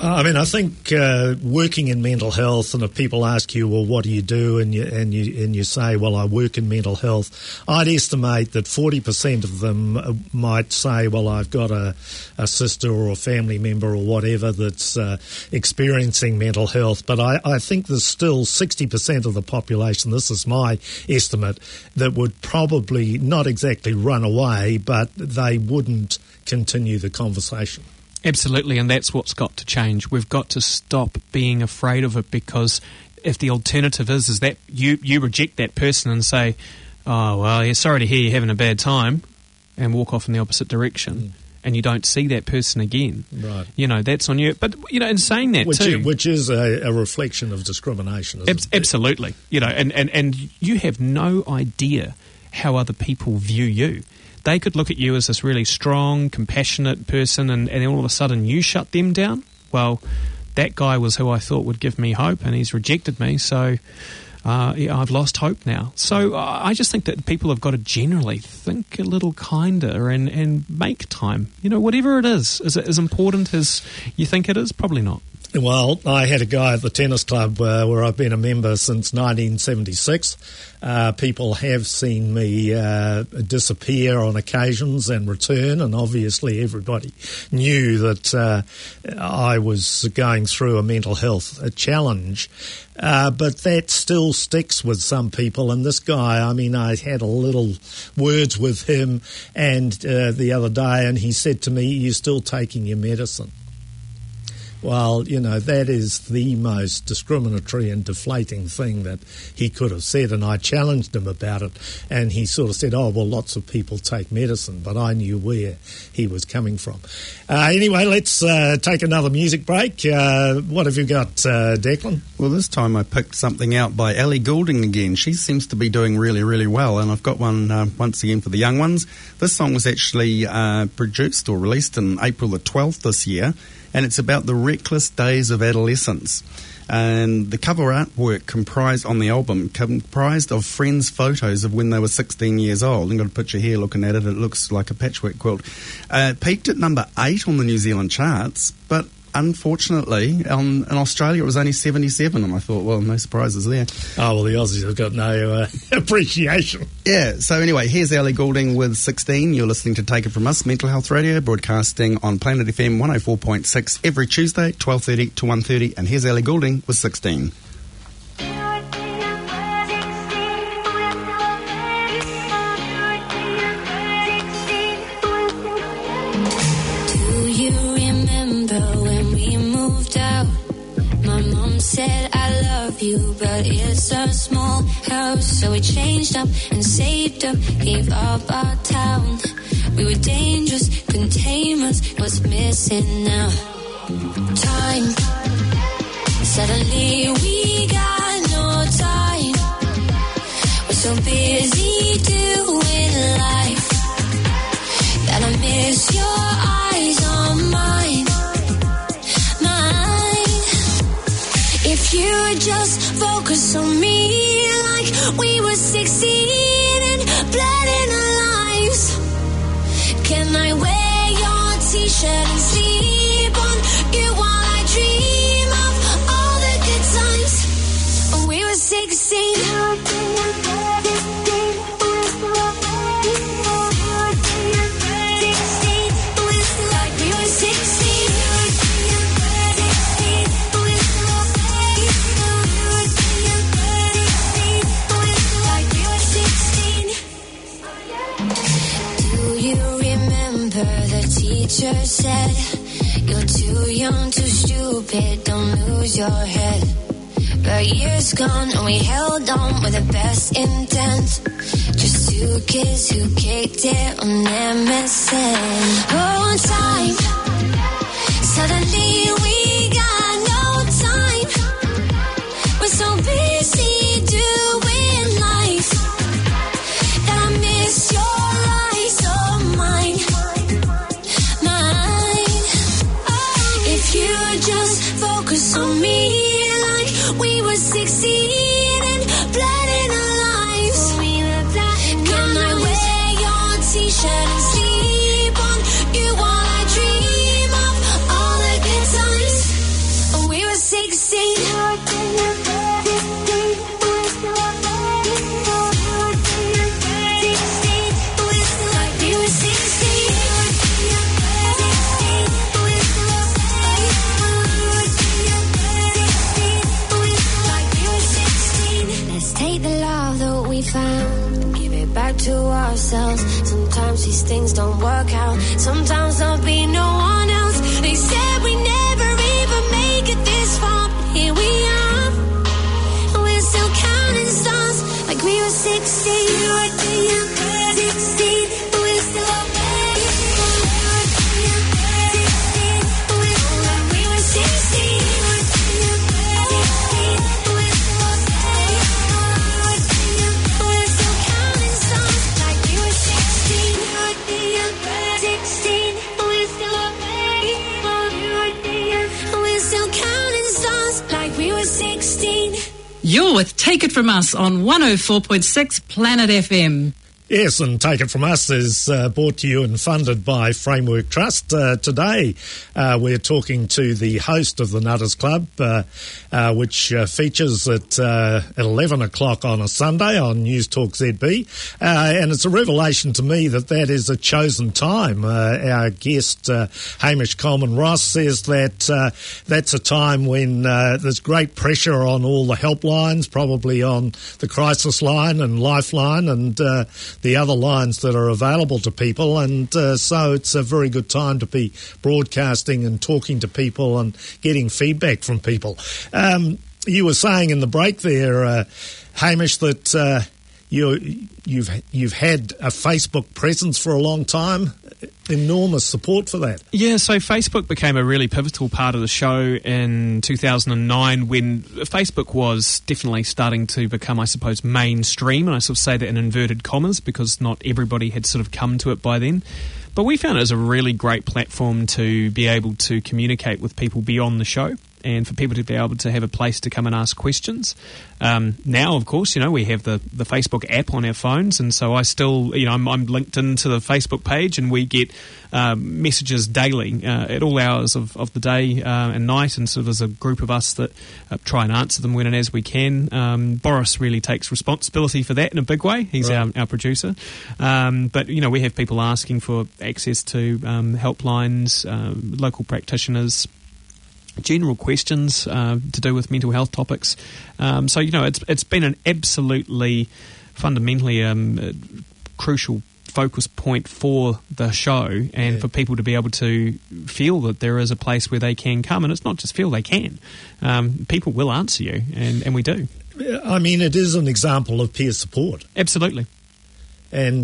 I think working in mental health, and if people ask you, well, what do you do, and you say, well, I work in mental health, I'd estimate that 40% of them might say, well, I've got a sister or a family member or whatever that's experiencing mental health. But I think there's still 60% of the population, this is my estimate, that would probably not exactly run away, but they wouldn't continue the conversation. Absolutely, and that's what's got to change. We've got to stop being afraid of it, because if the alternative is that you reject that person and say, oh, well, yeah, sorry to hear you're having a bad time, and walk off in the opposite direction, and you don't see that person again. Right. That's on you. But, in saying that which is a reflection of discrimination, isn't it? Absolutely. And you have no idea how other people view you. They could look at you as this really strong, compassionate person, and all of a sudden you shut them down. Well, that guy was who I thought would give me hope, and he's rejected me, so I've lost hope now. So I just think that people have got to generally think a little kinder and make time. Whatever it is it as important as you think it is? Probably not. Well, I had a guy at the tennis club where I've been a member since 1976. People have seen me disappear on occasions and return, and obviously everybody knew that I was going through a mental health challenge. But that still sticks with some people. And this guy, I had a little words with him and the other day, and he said to me, "You're still taking your medicine." Well, that is the most discriminatory and deflating thing that he could have said, and I challenged him about it, and he sort of said, oh, well, lots of people take medicine, but I knew where he was coming from. Anyway, let's take another music break. What have you got, Declan? Well, this time I picked something out by Ellie Goulding again. She seems to be doing really, really well, and I've got one once again for the young ones. This song was actually produced or released in April the 12th this year, and it's about the reckless days of adolescence. And the cover artwork comprised of friends' photos of when they were 16 years old. I've got a picture here looking at it. It looks like a patchwork quilt. Peaked at number 8 on the New Zealand charts, but unfortunately, in Australia it was only 77, and I thought, well, no surprises there. Oh, well, the Aussies have got no appreciation. Yeah, so anyway, here's Ellie Goulding with 16. You're listening to Take It From Us, Mental Health Radio, broadcasting on Planet FM 104.6 every Tuesday, 12:30 to 1:30, and here's Ellie Goulding with 16. Said I love you, but it's a small house, so we changed up and saved up, gave up our town. We were dangerous, couldn't tame us, what's missing now? Time. Suddenly we got no time. We're so busy doing life that I miss your eyes on mine. If you would just focus on me like we were 16 and blood in our lives. Can I wear your t-shirt and sleep on you while I dream of all teacher said, you're too young, too stupid, don't lose your head. But years gone and we held on with the best intent. Just two kids who kicked it on MSN. Oh, time. Suddenly we got no time. We're so busy doing life that I miss your lies, oh mine. If you just focus on me like we were 16 and planning our lives. Can I wear your t-shirt and sleep on you while I dream of all the good times? Oh, we were 16. Like we were 16. Let's take the love that we found, give it back to ourselves. Sometimes these things don't work out, sometimes there'll be no one else. They said we never even make it this far, but here we are, and we're still counting stars like we were 16. 16, but we're still okay. Like we were 16. You're with Take It From Us on 104.6 Planet FM. Yes, and Take It From Us is brought to you and funded by Framework Trust. Today, we're talking to the host of the Nutters Club, which features at 11 o'clock on a Sunday on News Talk ZB. And it's a revelation to me that is a chosen time. Our guest, Hamish Coleman-Ross, says that that's a time when there's great pressure on all the helplines, probably on the crisis line and lifeline and the other lines that are available to people, and so it's a very good time to be broadcasting and talking to people and getting feedback from people. You were saying in the break there, Hamish, that you've had a Facebook presence for a long time. Enormous support for that. Yeah, so Facebook became a really pivotal part of the show in 2009 when Facebook was definitely starting to become, I suppose, mainstream, and I sort of say that in inverted commas because not everybody had sort of come to it by then. But we found it as a really great platform to be able to communicate with people beyond the show and for people to be able to have a place to come and ask questions. Now, of course, we have the Facebook app on our phones, and so I still, I'm linked into the Facebook page, and we get messages daily at all hours of the day and night, and sort of as a group of us that try and answer them when and as we can. Boris really takes responsibility for that in a big way. He's right. our producer. But, we have people asking for access to helplines, local practitioners, general questions to do with mental health topics. So it's been an absolutely fundamentally crucial focus point for the show and for people to be able to feel that there is a place where they can come. And it's not just feel, they can. People will answer you, and we do. I mean, it is an example of peer support. Absolutely. And,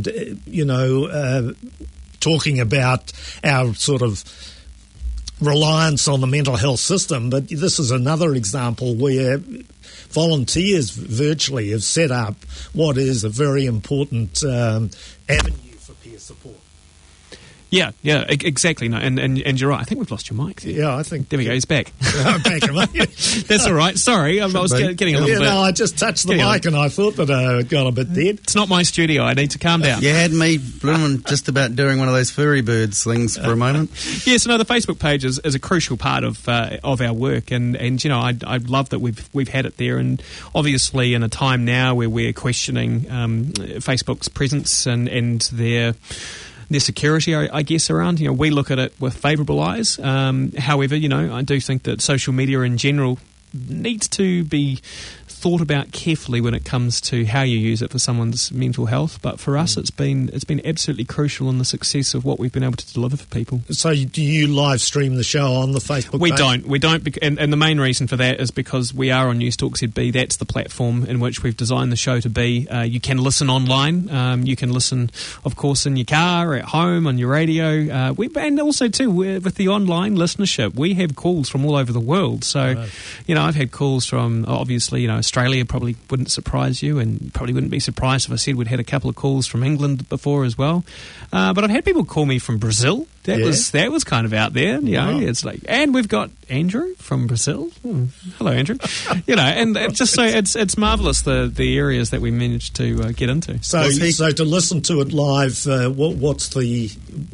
talking about our sort of reliance on the mental health system, but this is another example where volunteers virtually have set up what is a very important avenue for peer support. Yeah, exactly. No, and you're right. I think we've lost your mic there. Yeah, I think. There we go. He's back. I'm back. That's all right. Sorry, I was getting a little bit. No, I just touched the mic and I thought that it got a bit dead. It's not my studio. I need to calm down. You had me blooming just about doing one of those furry birds things for a moment. Yeah, so no, the Facebook page is a crucial part of our work, and I love that we've had it there, and obviously in a time now where we're questioning Facebook's presence and their security, I guess, around. We look at it with favourable eyes. However, I do think that social media in general needs to be thought about carefully when it comes to how you use it for someone's mental health. But for us, it's been absolutely crucial in the success of what we've been able to deliver for people. So do you live stream the show on the Facebook page? We don't, and the main reason for that is because we are on News Talk ZB. That's the platform in which we've designed the show to be. You can listen online. You can listen, of course, in your car, at home, on your radio. And also, too, with the online listenership, we have calls from all over the world. So, Right. I've had calls from, obviously, Australia probably wouldn't surprise you, and probably wouldn't be surprised if I said we'd had a couple of calls from England before as well. But I've had people call me from Brazil. That was kind of out there. Wow. It's like, and we've got Andrew from Brazil. Hello, Andrew. And it's just so it's marvellous the areas that we managed to get into. So to listen to it live, what's the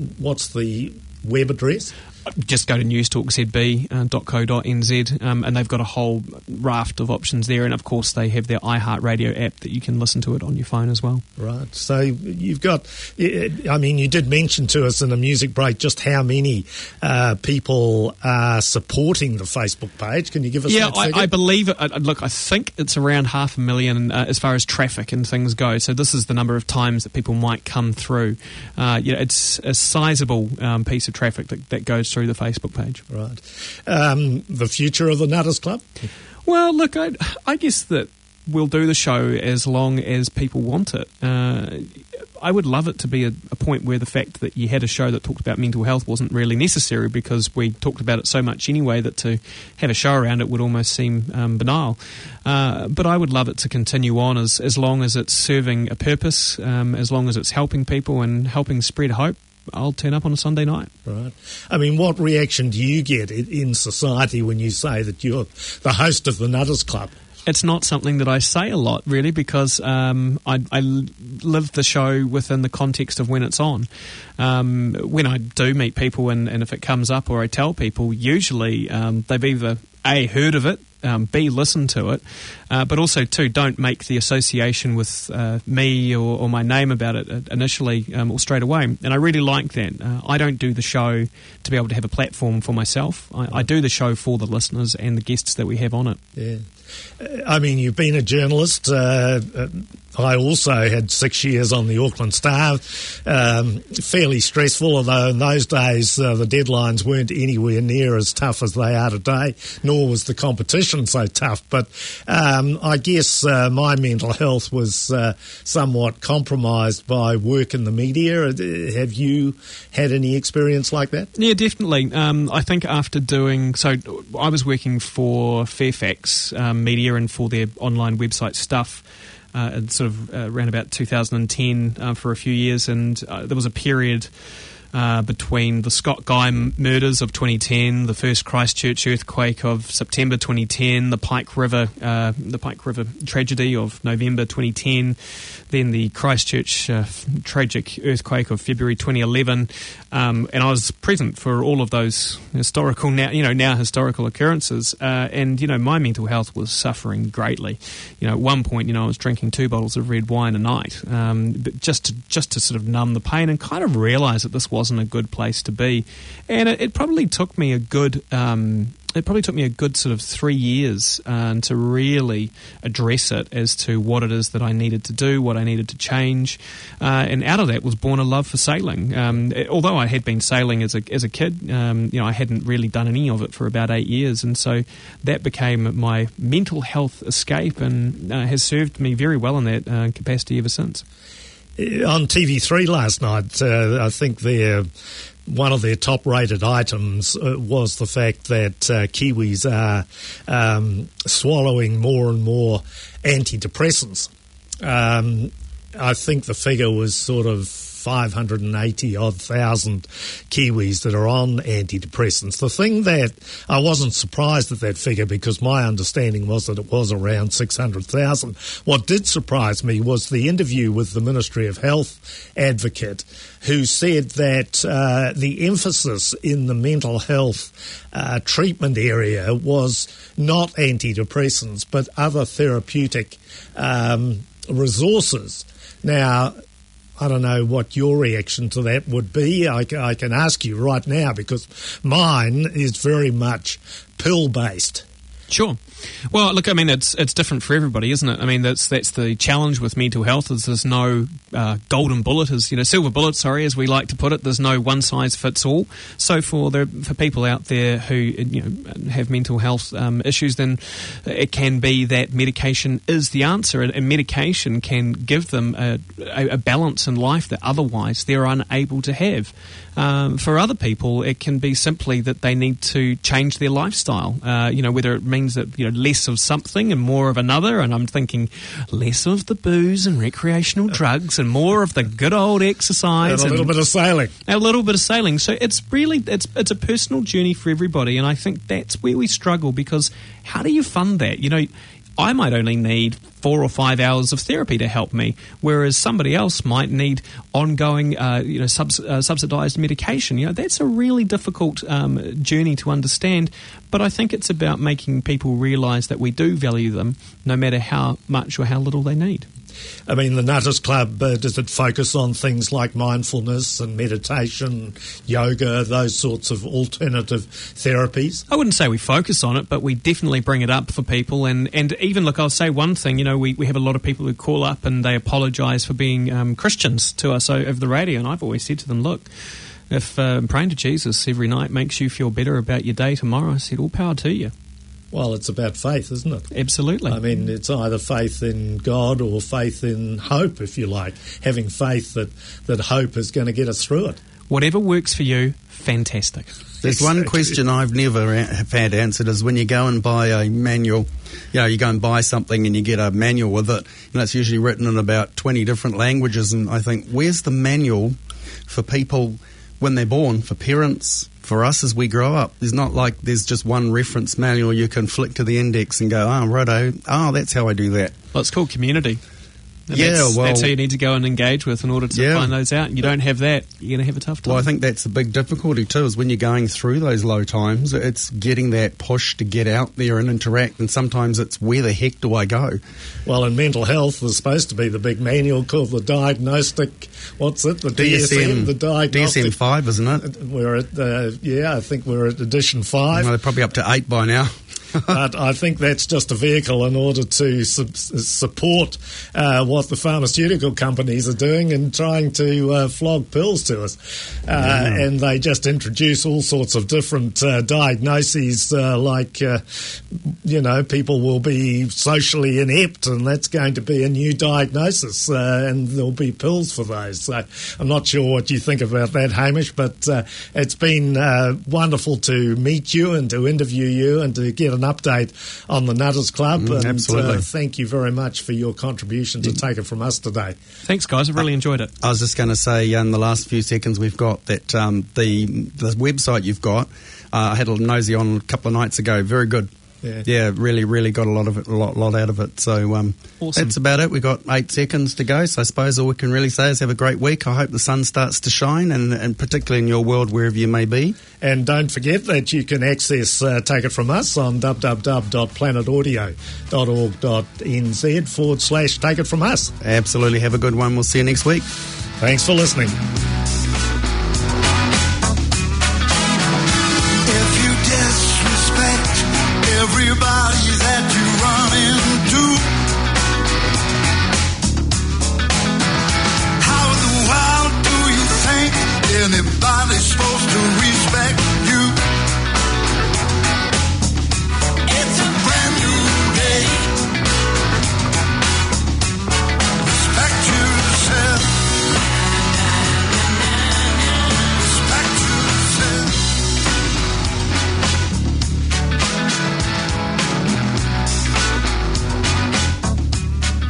web address? Just go to newstalkzb.co.nz, and they've got a whole raft of options there. And, of course, they have their iHeartRadio app that you can listen to it on your phone as well. Right. So you've got, you did mention to us in a music break just how many people are supporting the Facebook page. Can you give us that figure? I believe it. Look, I think it's around 500,000 as far as traffic and things go. So this is the number of times that people might come through. It's a sizable piece of traffic that goes through the Facebook page. Right. The future of the Nutters Club? Well, look, I guess that we'll do the show as long as people want it. I would love it to be a point where the fact that you had a show that talked about mental health wasn't really necessary, because we talked about it so much anyway that to have a show around it would almost seem banal. But I would love it to continue on as long as it's serving a purpose, as long as it's helping people and helping spread hope. I'll turn up on a Sunday night. Right. What reaction do you get in society when you say that you're the host of the Nutters Club? It's not something that I say a lot, really, because I live the show within the context of when it's on. When I do meet people and if it comes up or I tell people, usually they've either A, heard of it, B, listen to it, but also, too, don't make the association with me or my name about it initially or straight away. And I really like that. I don't do the show to be able to have a platform for myself. I do the show for the listeners and the guests that we have on it. Yeah. You've been a journalist. I also had 6 years on the Auckland Star. Fairly stressful, although in those days the deadlines weren't anywhere near as tough as they are today, nor was the competition so tough. But I guess my mental health was somewhat compromised by work in the media. Have you had any experience like that? Yeah, definitely. I think after I was working for Fairfax Media and for their online website Stuff, around about 2010 for a few years, and there was a period between the Scott Guy murders of 2010, the first Christchurch earthquake of September 2010, the Pike River tragedy of November 2010, then the Christchurch tragic earthquake of February 2011, and I was present for all of those historical now historical occurrences, and my mental health was suffering greatly. At one point, I was drinking 2 bottles of red wine a night, but just to sort of numb the pain and kind of realise that this wasn't a good place to be. And it probably took me a good sort of 3 years to really address it as to what it is that I needed to do, what I needed to change. And out of that was born a love for sailing. Although I had been sailing as a kid, I hadn't really done any of it for about 8 years. And so that became my mental health escape and has served me very well in that capacity ever since. On TV3 last night, I think one of their top-rated items was the fact that Kiwis are swallowing more and more antidepressants. I think the figure was sort of 580,000 Kiwis that are on antidepressants. The thing that I wasn't surprised at that figure, because my understanding was that it was around 600,000. What did surprise me was the interview with the Ministry of Health advocate, who said that the emphasis in the mental health treatment area was not antidepressants but other therapeutic resources. Now, I don't know what your reaction to that would be. I can ask you right now, because mine is very much pill-based. Sure. Well, look, I mean, it's different for everybody, isn't it? I mean, that's the challenge with mental health is there's no golden bullet, silver bullet, as we like to put it. There's no one size fits all. So for people out there who have mental health issues, then it can be that medication is the answer, and medication can give them a balance in life that otherwise they're unable to have. For other people, it can be simply that they need to change their lifestyle. Whether it means that less of something and more of another, and I'm thinking less of the booze and recreational drugs and more of the good old exercise and a little bit of sailing. A little bit of sailing. So it's really it's a personal journey for everybody, and I think that's where we struggle, because how do you fund that? I might only need 4 or 5 hours of therapy to help me, whereas somebody else might need ongoing, subsidised medication. That's a really difficult journey to understand. But I think it's about making people realise that we do value them, no matter how much or how little they need. I mean, the Nutters Club, does it focus on things like mindfulness and meditation, yoga, those sorts of alternative therapies? I wouldn't say we focus on it, but we definitely bring it up for people. And even, look, I'll say one thing, we have a lot of people who call up and they apologise for being Christians to us over the radio. And I've always said to them, look, if praying to Jesus every night makes you feel better about your day tomorrow, I said, all power to you. Well, it's about faith, isn't it? Absolutely. I mean, it's either faith in God or faith in hope, if you like. Having faith that hope is going to get us through it. Whatever works for you, fantastic. There's one question I've never had answered is when you go and buy a manual, you go and buy something and you get a manual with it, and it's usually written in about 20 different languages, and I think, where's the manual for people when they're born, for parents, for us as we grow up? There's not like there's just one reference manual you can flick to the index and go, righto, that's how I do that. Well, it's called community. And that's who you need to go and engage with in order to find those out. And you don't have that, you're going to have a tough time. Well, I think that's the big difficulty too, is when you're going through those low times, it's getting that push to get out there and interact, and sometimes it's where the heck do I go? Well, in mental health, there's supposed to be the big manual called the diagnostic, what's it? The DSM, the diagnostic. DSM-5, isn't it? We're at, I think we're at edition 5. Well, they're probably up to 8 by now. But I think that's just a vehicle in order to support what the pharmaceutical companies are doing and trying to flog pills to us. And they just introduce all sorts of different diagnoses like, people will be socially inept, and that's going to be a new diagnosis, and there'll be pills for those. So I'm not sure what you think about that, Hamish, but it's been wonderful to meet you and to interview you and to get an update on the Nutters Club. And absolutely. Thank you very much for your contribution to Take It From Us today. Thanks, guys. I really enjoyed it. I was just going to say, in the last few seconds we've got that the website you've got, I had a nosy on a couple of nights ago. Very good. Yeah, really, really got a lot out of it. So awesome. That's about it. We've got 8 seconds to go. So I suppose all we can really say is have a great week. I hope the sun starts to shine, and particularly in your world, wherever you may be. And don't forget that you can access Take It From Us on www.planetaudio.org.nz/Take It From Us. Absolutely. Have a good one. We'll see you next week. Thanks for listening. If you disrespect everybody that you